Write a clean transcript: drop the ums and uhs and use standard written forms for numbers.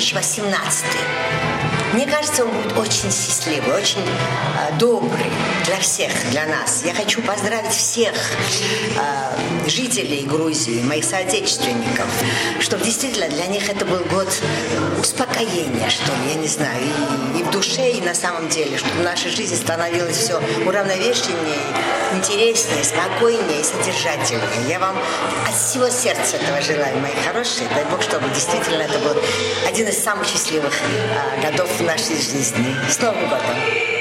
2018. Мне кажется, он будет очень счастливый, очень добрый для всех, для нас. Я хочу поздравить всех жителей Грузии, моих соотечественников, чтобы действительно для них это был год успокоения, что ли, я не знаю, и в душе, и на самом деле, чтобы наша жизнь становилась все уравновешеннее, интереснее, спокойнее и содержательнее. Я вам от всего сердца этого желаю, мои хорошие. Дай Бог, чтобы действительно это был один из самых счастливых годов в нашей жизни. С Новым годом!